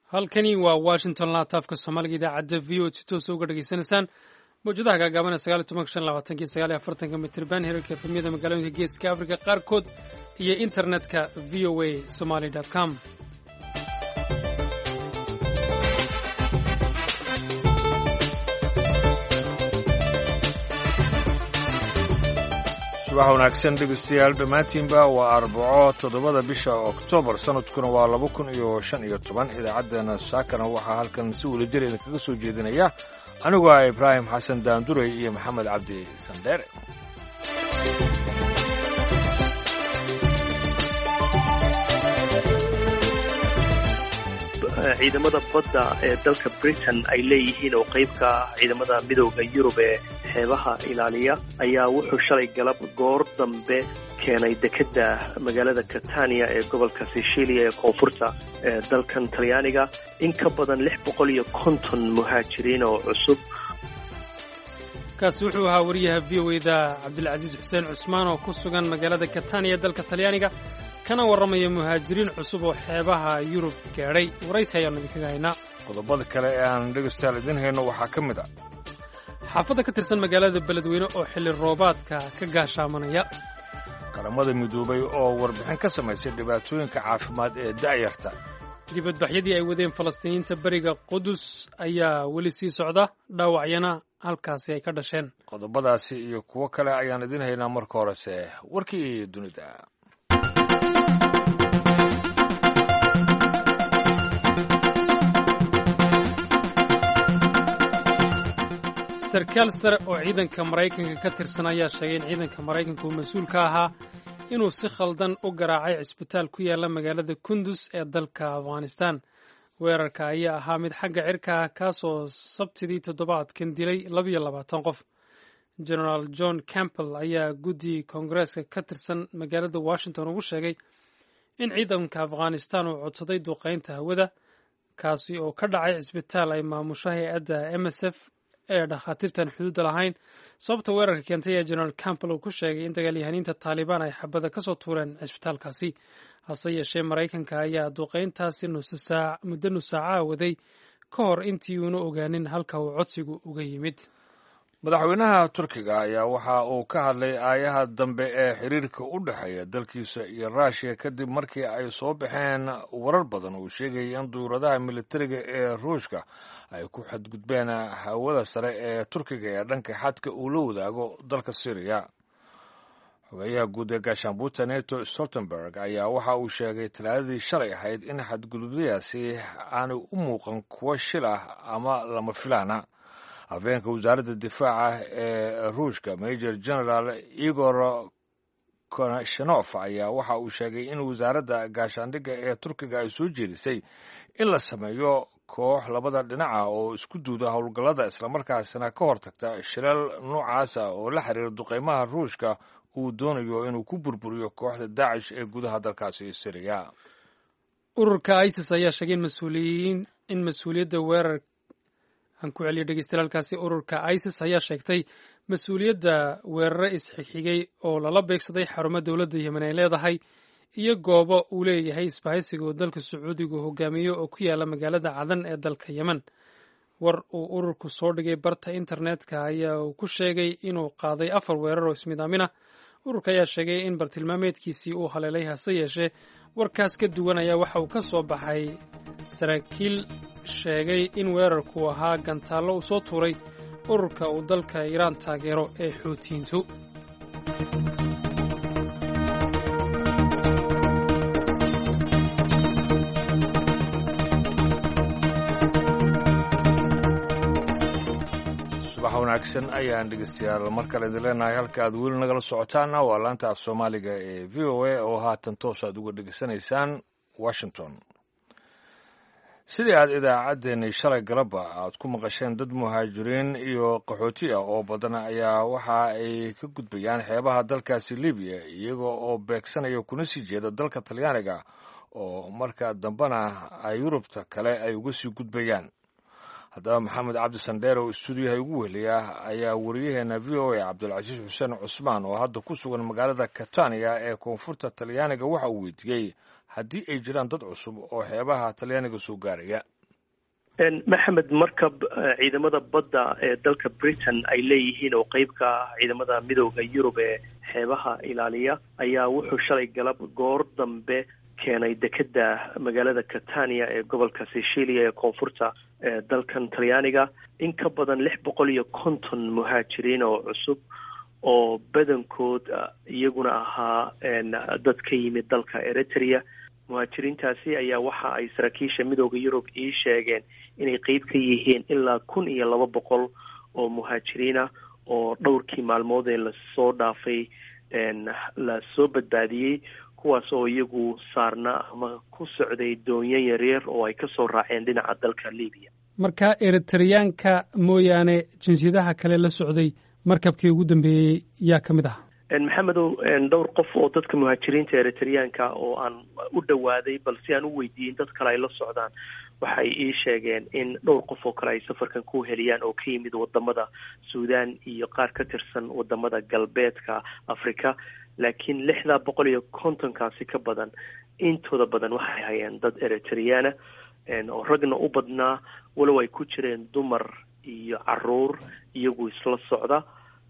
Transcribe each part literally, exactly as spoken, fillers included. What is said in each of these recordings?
halkani waa washington laataafka soomaaliga idaacadda v o si toosa uga dhegaysanaysaan mawjadaha gaagaaban ee sagaal iyo tobanka shan labaatanki sagaal iyo afartanka mitirban herarka efemyada magaalooyinka geeska afrika qaarkood iyo internetka v o a somaly com subax wanaagsan dhegeystayaal dhammaantiinba waa arbaco toddobada bisha oktoobar sanadkuna waa laba kun iyo shan iyo toban idaacaddeenna saakana waxaa halkan si wadajir idinkaga soo jeedinaya anigu ah ibraahim xasan daanduray iyo maxamed cabdi sandheere ciidamada badda ee dalka britain ay leeyihiin oo qayb ka ah ciidamada midowda yurub ee xeebaha ilaaliya ayaa wuxuu shalay galab goor dambe keenay dekedda magaalada catania ee gobolka sicilia ee koonfurta ee dalkan talyaaniga in ka badan lix boqol iyo konton muhaajiriin oo cusub. kaasi wuxuu ahaa wariyaha v o da cabdilcasiis xuseen cusmaan oo ku sugan magaalada catania ee dalka talyaaniga kana warramaya muhaajiriin cusub oo xeebaha yurub gaadhay. waraysi ayaanu idinkaga haynaa. qodobada kale ee aan dhegeystayaal idin hayno waxaa ka mid ah xaafadda ka tirsan magaalada beledweyne oo xilli roobaadka ka gaashaamanaya, qaramada midoobay oo warbixin ka samaysay dhibaatooyinka caafimaad ee da'yarta, dibadbaxyadii ay wadeen falastiiniyiinta beriga qudus ayaa weli sii socda, dhaawacyana halkaasi ay ka dhasheen. qodobadaasi iyo kuwo kale ayaan idin haynaa. marka horese warkii dunida. sarkaal sare oo ciidanka maraykanka ka tirsan ayaa sheegay in ciidanka maraykanka uu mas-uul ka ahaa inuu si khaldan u garaacay cisbitaal ku yaala magaalada kundus ee dalka afghanistan. weerarka ayaa ahaa mid xagga cirka ah kaasoo sabtidii toddobaadkan dilay labiyo labaatan qof. genaraal john campbell ayaa guddi koongareeska ka tirsan magaalada washington ugu sheegay in ciidanka afghanistan uu codsaday duqaynta hawada kaasi oo ka dhacay cisbitaal ay maamusho hay-adda m s f ee dhakhaatiirtan xuduudda lahayn. sababta weerarka keentay ee genaraal campbell uu ku sheegay in dagaalyahaniinta taalibaan ay xabada ka soo tuureen cisbitaalkaasi. hase yeeshee maraykanka ayaa duqayntaasi muddo nusaacaha waday ka hor intii uuna ogaanin halka uu codsigu uga yimid. madaxweynaha turkiga ayaa waxa uu ka hadlay aayaha dambe ee xiriirka u dhexeeya dalkiisa iyo ruushiya kadib markii ay soo baxeen warar badan uu sheegayay in duuradaha militariga ee ruushka ay ku xadgudbeen hawada sare ee turkiga ee dhanka xadka uu la wadaago dalka syriya. xogeyaha guud ee gaashaanbuurta neto stoltenberg ayaa waxa uu sheegay talaadadii shalay ahayd in xadgudubyadaasi aanay u muuqan kuwo shil ah ama lama filaana. afhayeenka wasaaradda difaaca ee ruushka major general igor konashenof ayaa waxa uu sheegay in wasaaradda gaashaandhigga ee turkiga ay soo jeedisay in la sameeyo koox labada dhinaca oo isku duuda howlgallada islamarkaasina ka hortagta shilal noocaasa oo la xiriira duqeymaha ruushka uu doonayo inuu ku burburiyo kooxda daacish ee gudaha dalkaasi syriya. ururka isis ayaa sheegay in mas-uuliyadda weerar aan ku celiyo dhegeystayaaalkaasi. ururka isis ayaa sheegtay mas-uuliyadda weerare isxigxigay oo lala beegsaday xarumo dowladda yemen ay leedahay iyo goobo uu leeyahay isbahaysiga oo dalka sacuudigu hogaamiyo oo ku yaala magaalada cadan ee dalka yemen. war uu ururku soo dhigay barta internetka ayaa uu ku sheegay inuu qaaday afar weerar oo ismidaamina. ururka ayaa sheegay in bartilmaameedkiisii uu haleelay, hase yeeshee warkaas ka duwan ayaa waxa uu ka soo baxay saraakiil sheegay in weerarku ahaa gantaallo uu soo tuuray ururka uu dalka iiraan taageero ee xuutiyiintu. subax wanaagsan ayaan dhegeystayaal mar kale idin leenahay. halka aad weli nagala socotaana waa laanta af soomaaliga ee v o a oo haatan toos aad uga dhegeysanaysaan washington. sidii aad idaacaddeenii shalay galabba aad ku maqasheen, dad muhaajiriin iyo qaxooti ah oo badan ayaa waxa ay ka gudbayaan xeebaha dalkaasi libiya iyagoo oo beegsanaya kuna sii jeeda dalka talyaaniga oo marka dambena ay yurubta kale ay uga sii gudbayaan. haddaba maxamed cabdi sandheere oo istuudiyaha ugu weheliya ayaa wariyaheena v o a cabdilcasiis xuseen cusmaan oo hadda ku sugan magaalada catania ee koonfurta talyaaniga waxa uu weydiiyey haddii ay jiraan dad cusub oo xeebaha talyaaniga soo gaaraya. maxamed markab ciidamada badda ee dalka britain ay leeyihiin oo qeyb ka ah ciidamada midooda yurub ee xeebaha ilaaliya ayaa wuxuu shalay galab goor dambe keenay dekeda magaalada catania ee gobolka sicilia ee koonfurta ee dalkan talyaaniga in ka badan lix boqol iyo konton muhaajiriin oo cusub oo badankood iyaguna ahaa dad ka yimid dalka eritrea muhaajiriintaasi ayaa waxa ay saraakiisha midooda yurub ii sheegeen inay qeyb ka yihiin ilaa kun iyo laba boqol oo muhaajiriina oo dhowrkii maalmood ee lasoo dhaafay la soo badbaadiyey kuwaas oo iyagu saarna ama ku socday doonyo yaryar oo ay kasoo raaceen dhinaca dalka libiya marka eritreyaanka mooyaane jinsiyadaha kale la socday markabkii ugu dambeeyey yaa ka mid ah maxamedow dhowr qof oo dadka muhaajiriinta eritreyaanka oo aan u dhawaaday bal si aan u weydiiyin dad kale ay la socdaan waxay ii sheegeen in dhowr qof oo kale ay safarkan ku heliyaan oo ka yimid wadamada suudaan iyo qaar ka tirsan wadamada galbeedka africa laakiin lixdaa boqol iyo kontonkaasi ka badan intooda badan waxay hayeen dad eritreyaana oo ragna u badnaa walow ay ku jireen dumar iyo caruur iyagu isla socda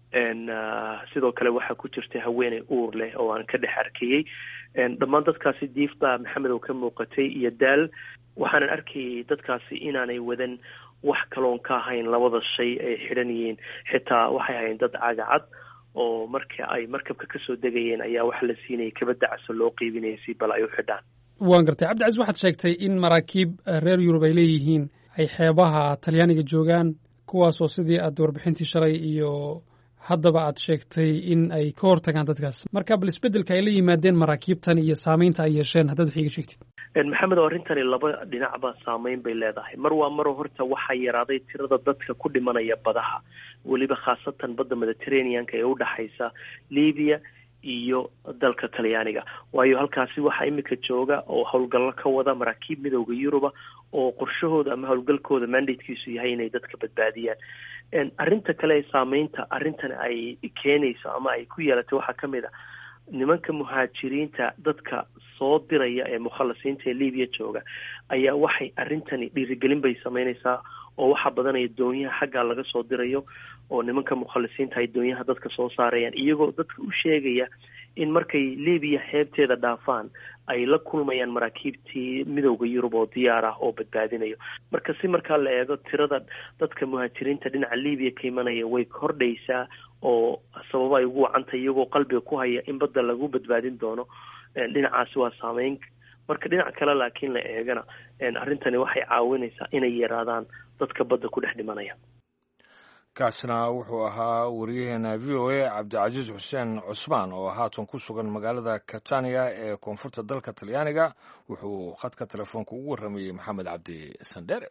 sidoo kale waxaa ku jirta haweeney uur leh oo aan ka dhex arkayey dhammaan dadkaasi diifta maxamed oo ka muuqatay iyo daal waxaanan arkayay dadkaasi inaanay wadan wax kaloon ka ahayn labada shay ay xidhan yihiin xitaa waxay ahayn dad cagacad oo marka ay markabka kasoo degayeen ayaa waxa la siinayay kabada caso loo qiibinayay si bal ay u xidhaan waan gartay cabdicasiis waxaad sheegtay in maraakiib reer yurub ay leeyihiin ay xeebaha talyaaniga joogaan kuwaasoo sidii aad warbixintii shalay iyo haddaba aad sheegtay in ay ka hortagaan dadkaas marka bal isbedelka ay la yimaadeen maraakiibtan iyo saamaynta ay yeesheen haddaad wax iiga sheegtid maxamed oo arrintani laba dhinacba saameyn bay leedahay mar waa maro horta waxaa yaraaday tirada dadka ku dhimanaya badaha weliba khaasatan badda mediterraneanka ee udhaxaysa libiya iyo dalka talyaaniga waayo halkaasi waxaa imika jooga oo howlgallo ka wada maraakiib midooda yuruba oo qorshahooda ama howlgalkooda mandatekiisu yahay inay dadka badbaadiyaan arrinta kale ee saameynta arrintan ay keenayso ama ay ku yeelatay waxaa ka mid a nimanka muhaajiriinta dadka soo diraya ee mukhalasiinta ee libiya jooga ayaa waxay arrintani dhiirigelin bay sameynaysaa oo waxaa badanaya doonyaha xaggaa laga soo dirayo oo nimanka mukhalisiinta ay doonyaha dadka soo saarayaan iyagoo dadka u sheegaya in markay libiya xeebteeda dhaafaan ay la kulmayaan maraakiibtii midooda yurub oo diyaar ah oo badbaadinayo marka si markaa la eego tirada dadka muhaajiriinta dhinaca libiya ka imanaya way kordhaysaa oo sababo ay ugu wacantay iyagoo qalbiga ku haya in badda lagu badbaadin doono dhinacaasi waa saameyn marka dhinac kale laakiin la eegana arrintani waxay caawinaysaa inay yaraadaan dadka badda ku dhex dhimanaya kaasna wuxuu ahaa wariyaheena v o a cabdicasiis xuseen cusmaan oo haatan ku sugan magaalada catania ee koonfurta dalka talyaaniga wuxuu khadka telefoonka ugu warramayey maxamed cabdi sandheere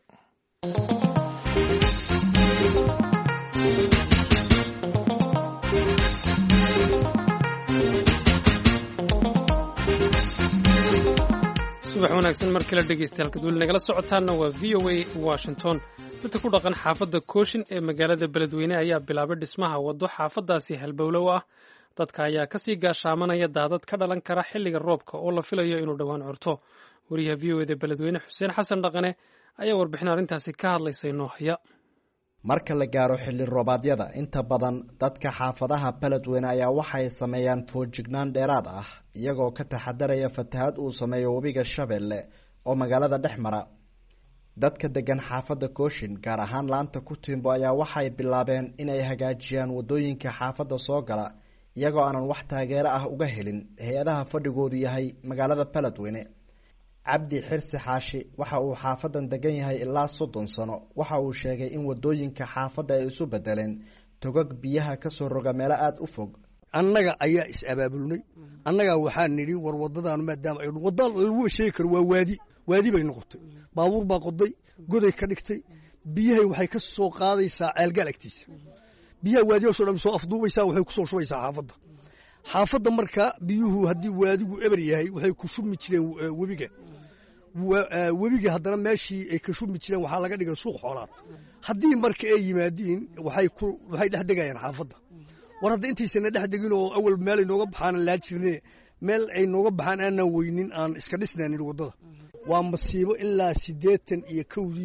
subax wanaagsan mar kale dhegeystayaal weli nagala socotaana waa v o a washington dadka ku dhaqan xaafadda kooshin ee magaalada beledweyne ayaa bilaabay dhismaha waddo xaafaddaasi halbowlow ah dadka ayaa kasii gaashaamanaya daadad ka dhalan kara xilliga roobka oo la filayo inuu dhowaan curto wariyaha v o eda beledweyne xuseen xasan dhaqane ayaa warbixin arrintaasi ka hadlaysay noo haya marka la gaaro xilli roobaadyada inta badan dadka xaafadaha beledweyne ayaa waxay sameeyaan foojignaan dheeraad ah iyagoo ka taxadaraya fatahaad uu sameeyo webiga shabeelle oo magaalada dhex mara dadka degan xaafadda kooshin gaar ahaan laanta ku tiimbo ayaa waxay bilaabeen inay hagaajiyaan wadooyinka xaafadda soo gala iyagoo aanan wax taageero ah uga helin hay-adaha fadhigoodu yahay magaalada beledweyne cabdi xirsi xaashi waxa uu xaafadan degan yahay ilaa soddon sano waxa uu sheegay in wadooyinka xaafadda ay isu bedeleen togag biyaha kasoo roga meelo aada u fog annaga ayaa is abaabulnay annagaa waxaa nidhi war wadadaan maadaama ay wadda lagu sheegi karo waa waadi waadi bay noqotay baabuur baa qoday goday ka dhigtay biyahay waxay ka soo qaadaysaa ceelgaal agtiisa biyaha waadiyaasoo dhan soo afduubaysaa waxay kusoo shubaysaa xaafadda xaafadda marka biyuhu haddii waadigu eber yahay waxay ku shubmi jireen webiga webiga haddana meeshii ay ka shubmi jireen waxaa laga dhigay suuq xoolaad haddii marka ay yimaadiin waxay ku waxay dhex degayaan xaafadda war hadda intaysana dhex degin oo awal meel ay nooga baxaan laa jirne meel ay nooga baxaan aanan weynin aan iska dhisnaanin waddada waa masiibo ilaa siddeetan iyo kowdii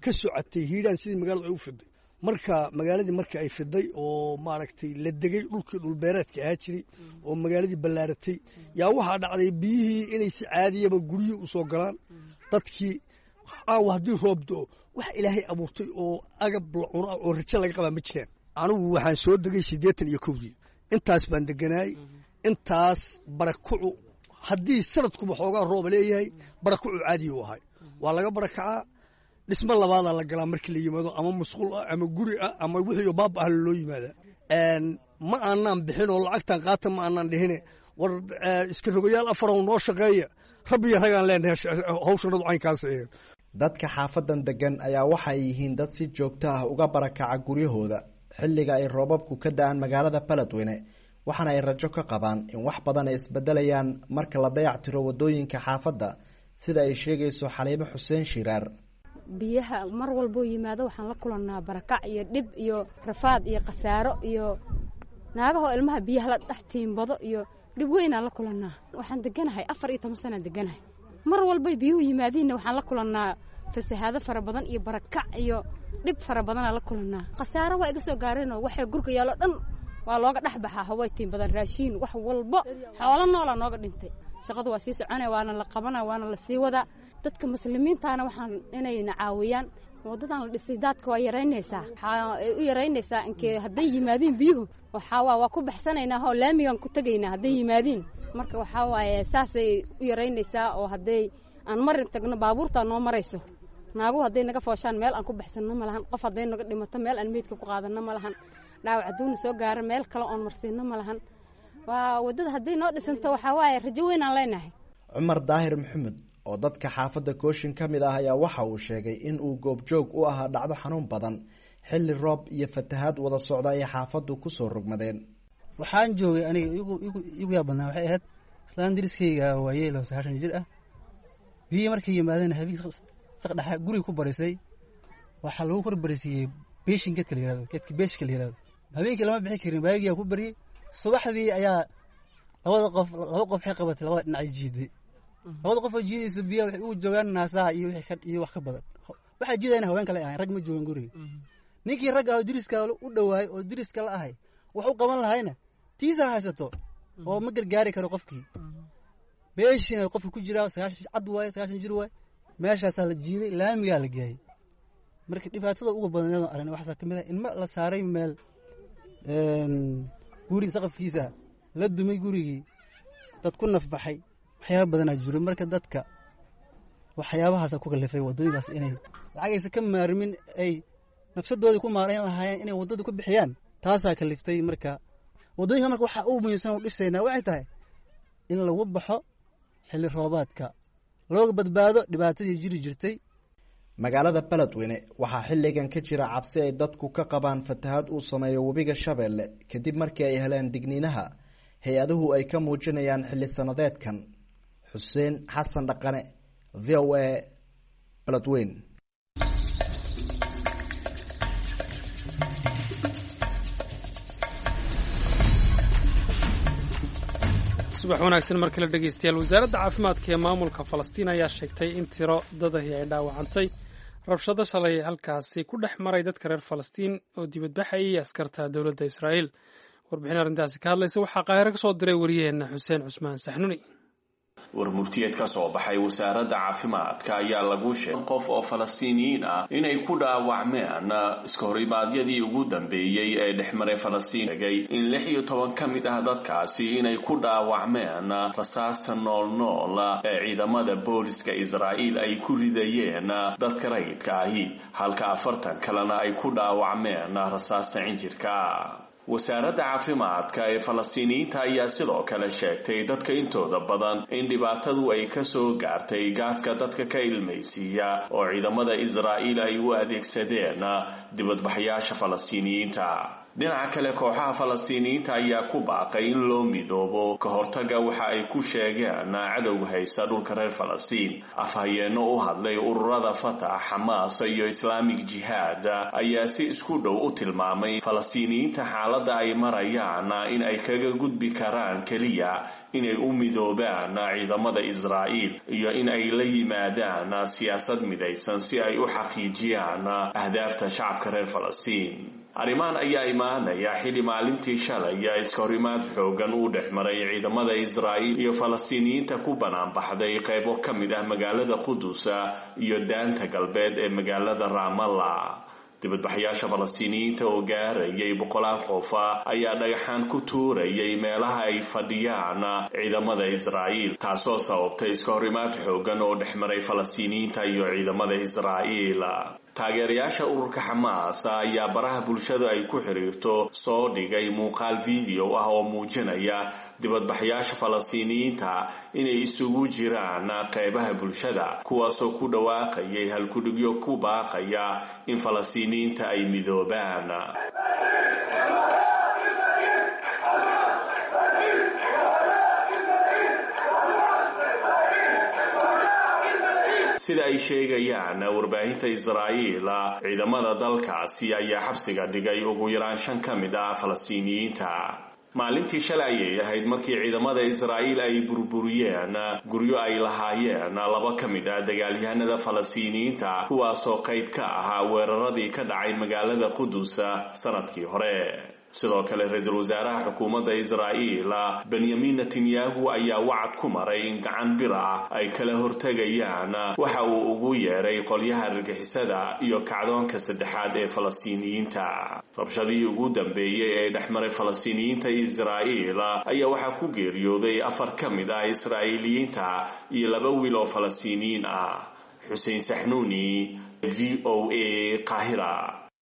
ka socotay hiiraan sidii magaaladu ay u fiday marka magaaladii marka ay fiday oo maaragtay la degay dhulkii dhulbeereedka ahaa jiray oo magaaladii ballaaratay yaa waxaa dhacday biyihii inay si caadiyaba guryihii u soo galaan dadkii aawa haddii roob do-o wax ilaahay abuurtay oo agab la cuno oo rajo laga qabaa ma jiraan anigu waxaan soo degay siddeetan iyo kowdii intaas baan deganaay intaas barakucu haddii sanadkuba xoogaa rooba leeyahay barakucu caadiya u ahay waa laga barakacaa dhismo labaadaa la galaa markii la yimaado ama musqul ah ama guri ah ama wixii baaba ah loo yimaadaa ma aanaan bixin oo lacagtan qaata ma aanaan dhihine war iska rogayaal afarow noo shaqeeya rabbiyo ragaan leenahay hawshanadu caynkaas aheed dadka xaafadan degan ayaa waxay yihiin dad si joogto ah uga barakaca guryahooda xilliga ay roobabku ka da-aan magaalada Beledweyne waxaana ay rajo ka qabaan in wax badan ay isbedelayaan marka la dayactiro wadooyinka xaafadda sida ay sheegayso Xaliimo Xuseen Shiraar biyaha mar walba yimaado waxaan la kulanaa barakac iyo dhib iyo rafaad iyo qasaaro iyo naagaha ilmaha biyaha la dhaxtiinbado iyo dhib weyn aan la kulanaa waxaan deganahay afar iyo toban sano deganahay mar walba biyuhu yimaadiina waxaan la kulanaa fasahaado fara badan iyo barakac iyo dhib fara badan aan la kulanaa qasaaro waa iga soo gaareen oo waxay gurka yaalo dhan waa looga dhaxbaxaa hawaytiin badan raashin wax walba xoolo nool ah nooga dhintay shaqadu waa sii soconay waana la qabanaa waana la sii wadaa dadka muslimiintaana waxaan inay nacaawiyaan wadadan la dhisay dadka waa yareynaysaa waxa ay u yareynaysaa inkee hadday yimaadiin biyuhu waxa waa ku baxsanaynaa oo laamigan ku tagaynaa hadday yimaadiin marka waxa waaye saasay u yareynaysaa oo hadday aan marin tagno baabuurta noo marayso naagu hadday naga fooshaan meel aan ku baxsanno ma lahan qof hadday naga dhimato meel aan meedka ku qaadanno ma lahan dhaawac aduuna soo gaaro meel kale oon marsiinno ma lahan waa wadada hadday noo dhisanto waxa waaye rajo weyn aan leenahay Cumar Daahir Maxamed oo dadka xaafadda Kooshin ka mid ah ayaa waxa uu sheegay in uu goobjoog u ahaa dhacdo xanuun badan xilli roob iyo fatahaad wada socda ay xaafaddu ku soo rogmadeen waxaan joogay aniga igu igu igu yaa badnaa waxay ahayd islaan diriskayga waayeel oo sagaashan jir ah biyo markay yimaadeen habeen saq dhaxa guriga ku barisay waxa lagu korbarisiyay beeshin geedka la yiraahdo geedka beeshka la yiraahdo habeenkii lama bixi karin baagiga ku bariyay subaxdii ayaa labada qof laba qof waxay qabatay labada dhinac jiiday labada qof oo jiidayso biyo waxay u joogaan naasaha iyo wixii ka iyo wax ka badan waxa jiidayna haween kale ah rag ma joogan guriga ninkii rag ah oo diriska u dhawaay oo diriska la ahay wax u qaban lahayna tiisa haysato oo ma gargaari karo qofkii beeshina qofku ku jira sagaashan cad waay sagaashan jir waay meeshaas la jiiday laamiga la geeyay markii dhibaatada ugu badan ee aragna waxa kamid ah in ma la saaray meel een guri saqafkiisa la dumay gurigii dad ku nafbaxay waxyaabo badan ay jiro marka dadka waxyaabahaas ku galifay wadooyinkaas inay lacagaysa ka maarmin ay nafsadooda ku maareen lahaayeen inay wadada ku bixiyaan taasa kaliftay marka wadooyinka marka waxa uu muhiimsan u dhisayna waxay tahay in lagu baxo xilli roobaadka looga badbaado dhibaatadii jiri jirtay magaalada Beledweyne waxaa xilligan ka jira cabsi ay dadku ka qabaan fatahaad uu sameeyo webiga Shabeelle kadib markii ay heleen digniinaha hay-aduhu ay ka muujinayaan xilli sanadeedkan Xuseen Xasan Dhaqane V O A Beledweyne subax wanaagsan marka la dhageystayaal wasaaradda caafimaadka ee maamulka Falastiin ayaa sheegtay in tiro dadahi ay dhaawacantay rabshado shalay halkaasi ku dhex maray dadka reer Falastiin oo dibadbaxayay askarta dowladda Israa'iil warbixin arrintaasi ka hadlaysa waxaa Qaahiro ka soo diray wariyaheena Xuseen Cusmaan Saxnuni warmurtiyeed ka soo baxay wasaaradda caafimaadka ayaa lagu sheegay qof oo Falastiiniyiin ah inay ku dhaawacmeen iska horimaadyadii ugu dambeeyay ee dhexmaray Falastiin in lix iyo toban ka mid ah dadkaasi inay ku dhaawacmeen rasaasta nool-nool ee ciidamada booliska Israa'iil ay ku ridayeen dadka rayidka ahi halka afartan kalena ay ku dhaawacmeen rasaasta cinjirka wasaaradda caafimaadka ee Falastiiniyiinta ayaa sidoo kale sheegtay dadka intooda badan in dhibaatadu ay ka soo gaartay gaaska dadka ka ilmaysiiya oo ciidamada Israa'iil ay u adeegsadeen dibadbaxayaasha Falastiiniyiinta dhinaca kale kooxaha falastiiniyiinta ayaa ku baaqay in loo midoobo ka hortaga waxa ay ku sheegeen cadowga haysta dhulka reer falastiin. afhayeenno u hadlay ururada fatax, xamaas iyo islaamic jihaad ayaa si isku dhow u tilmaamay falastiiniyiinta xaaladda ay marayaan in ay kaga gudbi karaan keliya inay u midoobaan ciidamada Israa'iil iyo in ay la yimaadaan siyaasad midaysan si ay u xaqiijiyaan ahdaafta shacabka reer falastiin. arrimahan ayaa imaanaya xilli maalintii shalay iska horimaad xoogan uu dhex maray ciidamada Israa'iil iyo falastiiniyiinta ku banaanbaxday qaybo ka mid ah magaalada Qudus iyo daanta galbeed ee magaalada Ramallah. dibadbaxayaasha falastiiniyiinta oo gaarayay boqolaal qof ayaa dhagaxaan ku tuurayay meelaha ay fadhiyaan ciidamada Israa'iil, taasoo sababtay iska horimaad xoogan oo dhex maray falastiiniyiinta iyo ciidamada Israa'iil. taageerayaasha ururka Xamaas ayaa baraha bulshada ay ku xiriirto soo dhigay muuqaal video ah oo muujinaya dibadbaxayaasha falastiiniyiinta inay isugu jiraan qaybaha bulshada, kuwaasoo ku dhawaaqayay halkudhigyo ku baaqaya in falastiiniyiinta ay midoobaan. sida ay sheegayaan warbaahinta Israa'iil, ciidamada dalkaasi ayaa xabsiga dhigay ugu yaraan shan ka mid ah falastiiniyiinta. maalintii shalay ayay ahayd markii ciidamada Israa'iil ay burburiyeen guryo ay lahaayeen laba ka mid ah dagaalyahanada falastiiniyiinta, kuwaasoo qayb ka ahaa weeraradii ka dhacay magaalada Qudus sanadkii hore. sidoo kale ra-iisul wasaaraha xukuumadda Israa'iil Benjamin Netanyahu ayaa wacad ku maray in gacan bir ah ay kala hortegayaan waxa uu ugu yeeray qolyaha argagixisada iyo kacdoonka saddexaad ee falastiiniyiinta. rabshadihii ugu dambeeyay ee dhexmaray falastiiniyiinta iyo Israa'iil ayaa waxaa ku geeriyooday afar ka mid ah Israa'iiliyiinta iyo laba wiil oo falastiiniyiin ah. Xuseen Saxnuuni, V O A, Qaahira.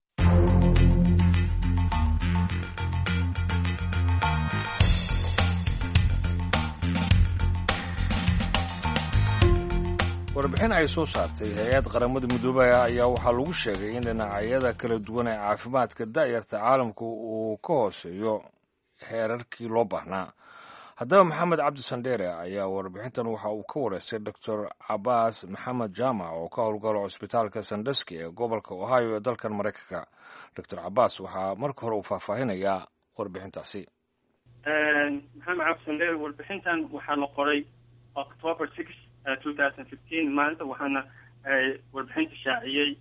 warbixin ay soo saartay hay-ad qaramada midoobay ayaa waxaa lagu sheegay in dhinacyada kala duwan ee caafimaadka da'yarta caalamku uu ka hooseeyo heerarkii loo baahnaa. haddaba maxamed cabdi sandheere ayaa warbixintan waxa uu ka wareystay doctor cabaas maxamed jaamac oo ka howlgalo cusbitaalka sandeski ee gobolka ohio ee dalkan maraykanka. doctor cabaas waxaa marka hore uu faahfaahinayaa warbixintaasi. maxamed cabdi sandheere, warbixintan waxaa la qoray october sixth twenty fifteen. maanta waxaana warbixinta shaaciyey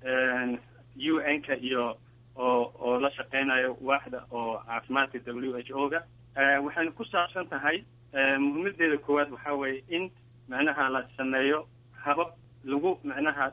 U N-ka iyo oo oo la shaqeynayo waaxda oo caafimaadka W H O-ga. waxayna ku saabsan tahay muhiimadeeda koowaad waxaa weeye in macnaha la sameeyo habab lagu macnaha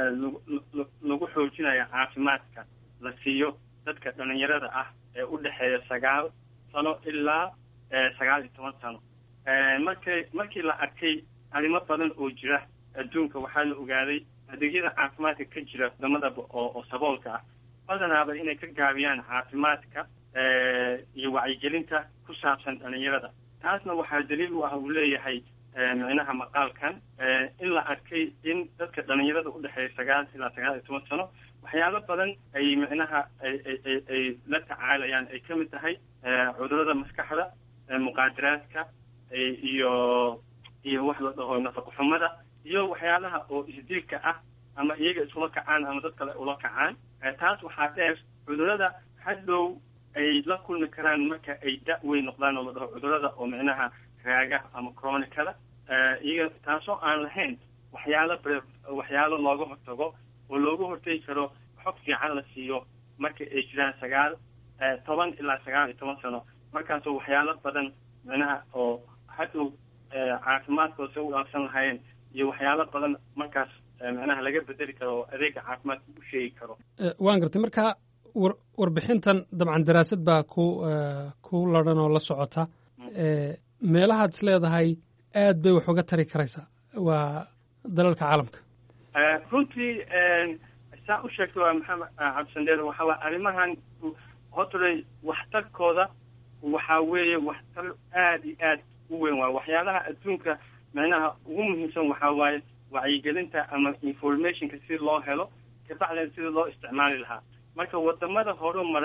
lagu xoojinayo caafimaadka la siiyo dadka dhalinyarada ah ee u dhexeeya sagaal sano ilaa sagaal iyo toban sano. markay markii la arkay arrimo badan oo jira adduunka, waxaa la ogaaday adeegyada caafimaadka ka jira waddamadaba oo oo saboolka ah badanaaba inay ka gaabiyaan caafimaadka iyo wacyigelinta ku saabsan dhalinyarada. taasna waxaa daliil u ah uu leeyahay micnaha maqaalkan in la arkay in dadka dhalinyarada u dhexeeya sagaal ilaa sagaal iyo toban sano waxyaalo badan ay micnaha ay ay ay la tacaalayaan ay ka mid tahay cudurrada maskaxda, muqaadaraadka iyo iyo wax la dhaho nafaqo xumada iyo waxyaalaha oo isdiilka ah ama iyaga isula kacaan ama dad kale ula kacaan. taas waxaa dheer cudurrada hadhow ay la kulmi karaan marka ay da' weyn noqdaan oo la dhaho cudurrada oo micnaha raaga ama chronicada, iyaga taasoo aan lahayn waxyaalo waxyaalo looga hortago oo looga hortagi karo xog fiican la siiyo marka ay jiraan sagaal toban ilaa sagaal iyo toban sano. markaasoo waxyaalo badan micnaha oo hadhow caafimaadkooda soo wanaagsan lahaayeen iyo waxyaalo badan markaas macnaha laga bedeli karo oo adeega caafimaadka u sheegi karo. waan gartay. marka war warbixintan dabcan daraasad baa ku ku ladhan oo la socota. meelahaad is leedahay aad bay wax uga tari karaysaa waa dalalka caalamka. runtii saa u sheegto waa maxamed cabdisandheere, waxaa waa arrimahan hortay waxtarkooda waxaa weeye waxtar aad iyo aad u weyn. waa waxyaalaha adduunka macnaha ugu muhiimsan waxaa waaye wacyigelinta ama informationka si loo helo kabacdeen sida loo isticmaali lahaa. marka wadamada horu maray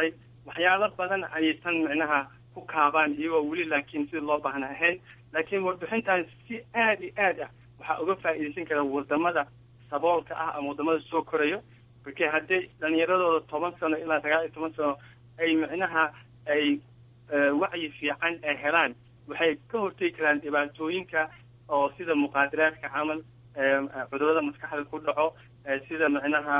waxyaalo badan ayay tan micnaha ku kaabaan iyagoo weli laakiin sida loo baahna ahayn. laakiin warbixintan si aad iyo aad ah waxaa uga faa'iidaysan kara wadamada saboolka ah ama wadamada soo korayo, markii hadday dhalinyaradooda toban sano ilaa sagaal iyo toban sano ay micnaha ay wacyi fiican ay helaan, waxay ka hortegi karaan dhibaatooyinka oo sida muqaadaraadka camal, cudurada maskaxda ku dhaco, sida micnaha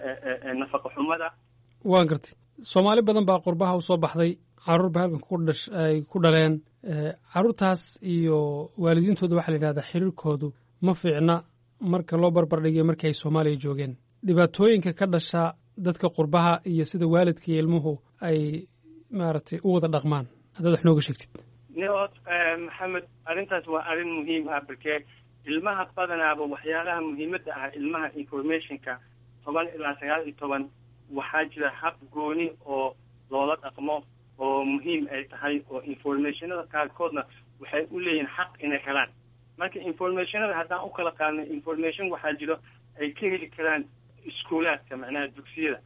nafaqa xumada. waan gartay. soomaali badan baa qurbaha u soo baxday, caruur ba halkan ku dhash ay ku dhaleen. caruurtaas iyo waalidiintooda waxaa la yidhahdaa xiriirkoodu ma fiicna marka loo barbardhigayo markii ay soomaaliya joogeen. dhibaatooyinka ka dhasha dadka qurbaha iyo sida waalidka iyo ilmuhu ay maaragtay u wada dhaqmaan haddaad wax nooga sheegtid. niod maxamed, arrintaas waa arrin muhiim ah, barkee ilmaha badanaaba waxyaalaha muhiimadda ah ilmaha informationka toban ilaa sagaal iyo toban waxaa jira hab gooni oo loola dhaqmo oo muhiim ay tahay, oo informationada qaarkoodna waxay u leeyihin xaq inay helaan. marka informationada haddaan u kala qaadno, information waxaa jiro ay ka heli karaan iskuulaadka macnaha dugsiyada.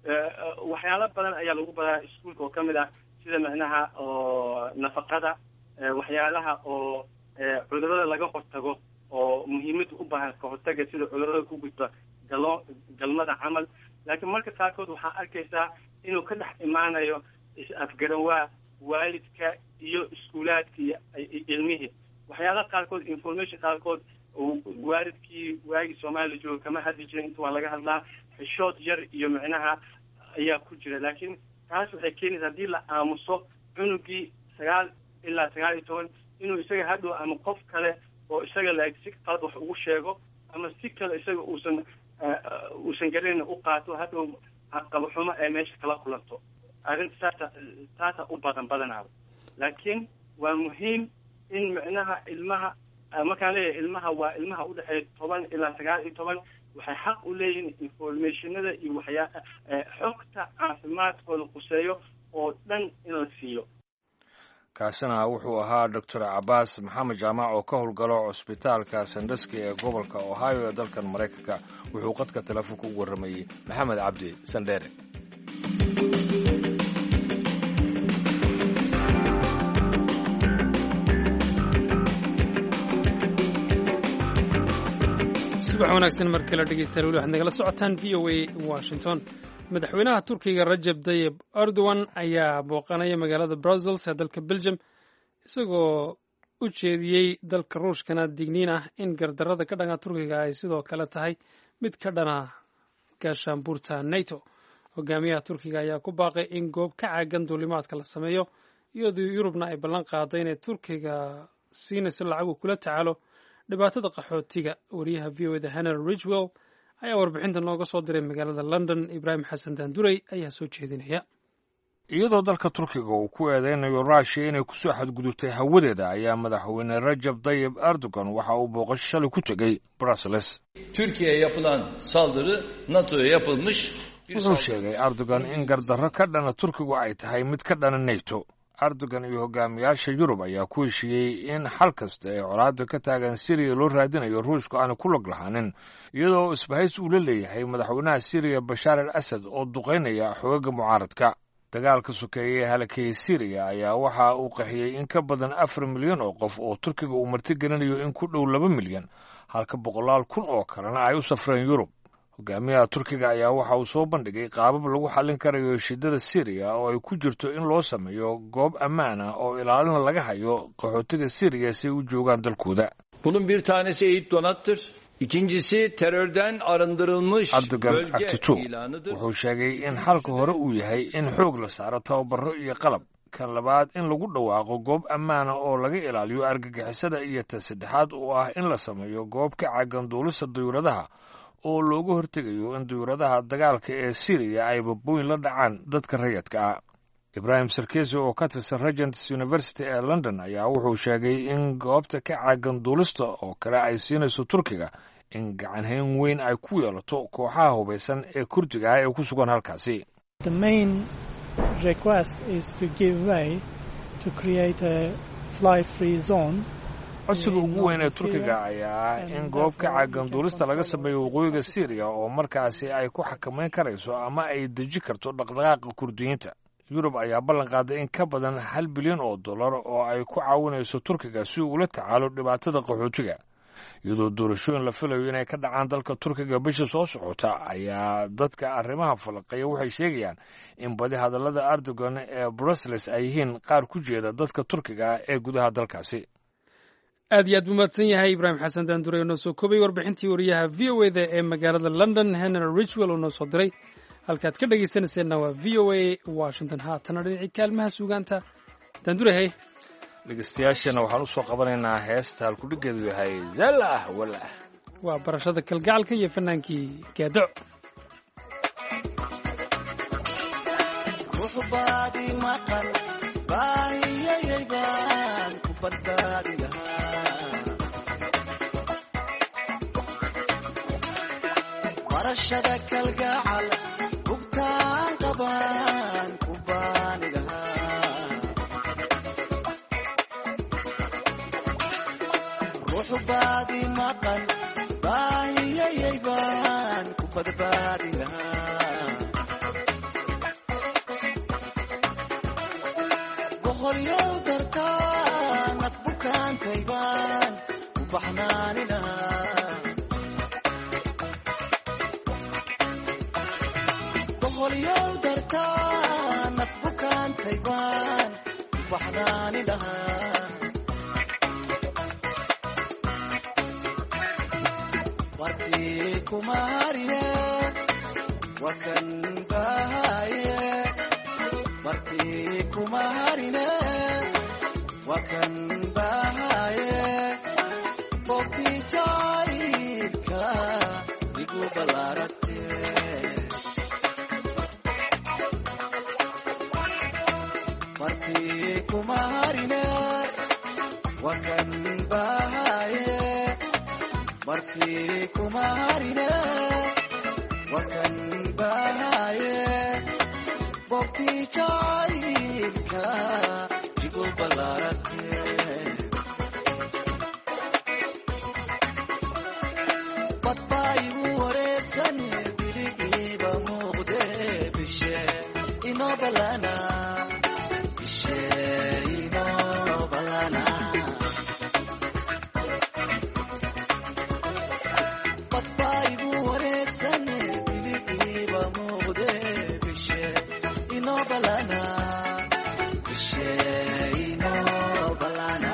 waxyaalo badan ayaa lagu baraa iskuulka oo kamid ah sida macnaha oo nafaqada, waxyaalaha oo cudurada laga hortago oo muhiimada u baahan ka hortaga sida cudurada ku gudba galo galmada camal. laakiin marka qaarkood waxaa arkaysaa inuu ka dhex imaanayo is-afgarawaa waalidka iyo iskuulaadka iyo ilmihii. waxyaalaha qaarkood information qaarkood waalidkii waagii soomaaliya jooga kama hadli jirin, inta waa laga hadlaa xishood yar iyo micnaha ayaa ku jira. laakiin taas waxay keenaysa haddii la aamuso cunugii sagaal ilaa sagaal iyo toban inuu isaga hadhow ama qof kale oo isaga laeg si qalad wax ugu sheego ama si kale isaga uusan uusan garanayna u qaato, hadhow qabaxumo ay meesha kala kulanto. arrinta saasa taasa u badan badanaaba. laakiin waa muhiim in micnaha ilmaha, markaan leeyahay ilmaha waa ilmaha udhexeeya toban ilaa sagaal iyo toban, waxay xaq u leeyihiin informationada iyo waxyaa xogta caafimaadkooda quseeyo oo dhan in la siiyo. kaasina wuxuu ahaa doctor cabaas maxamed jaamac oo ka howlgalo cusbitaalka sandaski ee gobolka ohio ee dalkan maraykanka. wuxuu qadka telefoonka ugu warramayey maxamed cabdi sandheere. subax wanaagsan mar kale dhegeystayaal, weli waxaad nagala socotaan v o a washington. madaxweynaha turkiga rajab tayyib erdogan ayaa booqanaya magaalada brussels ee dalka belgium, isagoo u jeediyey dalka ruushkana digniin ah in gardarrada ka dhanka turkiga ay sidoo kale tahay mid ka dhana gaashaanbuurta nato. hogaamiyaha turkiga ayaa ku baaqay in goob ka caagan duulimaadka la sameeyo, iyadoo yurubna ay ballan qaaday inay turkiga siinayso lacag uu kula tacaalo dhibaatada qaxootiga. wariyaha v o da henry ridgwell ayaa warbixinta nooga soo diray magaalada london. ibraahim xasan daanduray ayaa soo jeedinaya. iyadoo dalka turkiga uu ku eedeynayo ruushiya inay kusoo xadgudubtay hawadeeda, ayaa madaxweyne rajab tayyib erdogan waxa uu booqasho shalay ku tegey brussels. Türkiye'ye yapılan saldırı NATO'ya yapılmış. wuxuu sheegay erdogan in gardarro ka dhana turkigu ay tahay mid ka dhana nato. erdogan iyo hogaamiyaasha yurub ayaa ku heshiiyey in xal kasta ee colaadda ka taagan siriya loo raadinayo ruushku aanu ku log lahaanin, iyadoo isbahays uu la leeyahay madaxweynaha siriya bashaar al asad oo duqaynaya xoogagga mucaaradka. dagaalka sokeeye ee halakeyey siriya ayaa waxa uu qaxiyey in ka badan afar milyan oo qof oo turkiga uu martigelinayo in ku dhow laba milyan, halka boqolaal kun oo kalena ay u safreen yurub. hogaamiyaha turkiga ayaa waxa uu soo bandhigay qaabab lagu xallin karayo shidada siriya oo ay ku jirto in loo sameeyo goob ammaan ah oo ilaalin laga hayo qaxootiga siriya si ay u joogaan dalkooda. Bunun bir tanesi eğit donattır. İkincisi terörden arındırılmış bölge ilanıdır. wuxuu sheegay in xalka hore uu yahay in xoog la saaro tababaro iyo qalab, kan labaad in lagu dhawaaqo goob ammaana oo laga ilaaliyo argagixisada, iyo ta saddexaad oo ah in la sameeyo goob ka caagan duulista dayuuradaha oo looga hortegayo in dayuuradaha dagaalka ee siriya ay babooyin la dhacaan dadka rayadka ah. ibraahim sarkesi oo ka tirsan regents university ee london ayaa wuxuu sheegay in goobta ka caagan duulista oo kale ay siinayso turkiga in gacanhayn weyn ay ku yeelato kooxaha hubaysan ee kurdiga ah ee ku sugan halkaasi. codsiga ugu weyn ee turkiga ayaa ah in goob ka caagan duulista laga sameeyo waqooyiga siriya oo markaasi ay ku xakamayn karayso ama ay deji karto dhaqdhaqaaqa kurdiyiinta. yurub ayaa ballan qaaday in ka badan hal bilyan oo dollar oo ay ku caawinayso turkiga si uu ula tacaalo dhibaatada qaxootiga iyadoo doorashooyin la filayo inay ka dhacaan dalka turkiga bisha soo socota ayaa dadka arrimaha falaqeeya waxay sheegayaan in badi hadallada erdogan ee brussels ay yihiin qaar ku jeeda dadka turkiga ee gudaha dalkaasi aad iyo aad buu mahadsan yahay ibraahim xasan daandure oo noo soo koobay warbixintii wariyaha v o eda ee magaalada london henry richwell oo noo soo diray halkaad ka dhegaysanayseena waa v o a washington haatana dhinacii kaalmaha suugaanta daandure hey dhegeystayaashana waxaan u soo qabanaynaa heesta halkudhigeedu yahay zalah walah waa barashada kalgacalka iyo fanaankii gaadaco ruuxbaadii maqan baahiyayay baan ku badbaadi lahaa barashada kalgacal hugtaan qabaan ku baani lahaa ruuxbaadii maqan baahiyayay baan ku badbaadi lahaa boqolyow dartaanad bukaantay baan u baxnaani lahaa boqolyow dartaanad bukaantay baan u baxnaani lahaa wartii kuma hariye wakan bahaye wartii kuma harine wakan bahaye bogtii jacaylka igu ballaarate wartii kuma harine wakan bahaye wartii kuma harine wakan bahaye bogtii jacaylka igu ballaarate badbaa igu wareegsan biligiiba muuqde bishe inoo ballana bishe inoo ballana badbaa igu wareegsan biligiiba muuqde bishe inoo ballana bishe inoo ballana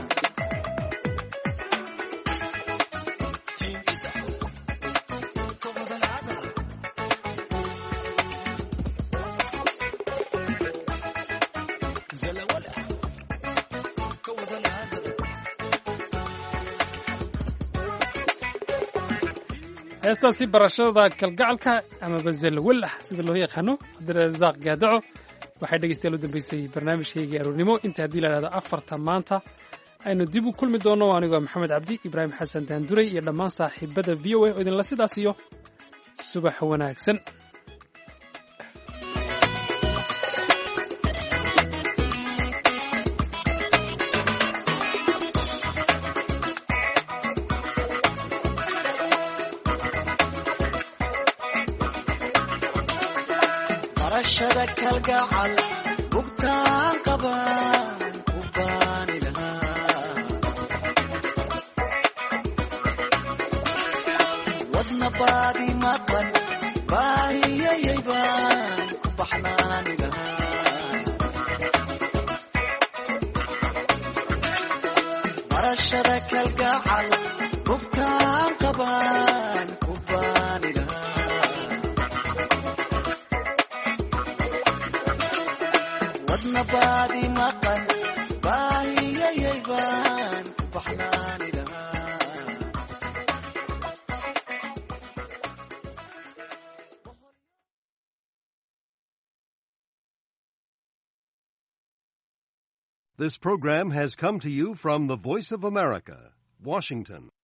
heestaasi barashada kalgacalka ama bazalwalah sida loo yaqaano cabdirasaaq gaadaco waxay dhegeystayaal u dambeysay barnaamijkaygii aroornimo inta haddii la dhahdo afarta maanta aynu dib u kulmi doonno anigoo maxamed cabdi ibraahim xasan daanduray iyo dhammaan saaxiibada v o a oo idinla sidaas iyo subax wanaagsan barashada kalgacal hugtaan qabaan ku baani lahaa wadna baadi maqan baahiyayay baan ku baxnaani lahaa barashada kalgacal hugtaan qabaan ku baani lahaa wadna baadi maqan baahiyayay baan ku baxnaani lahaa This program has come to you from the Voice of America, Washington.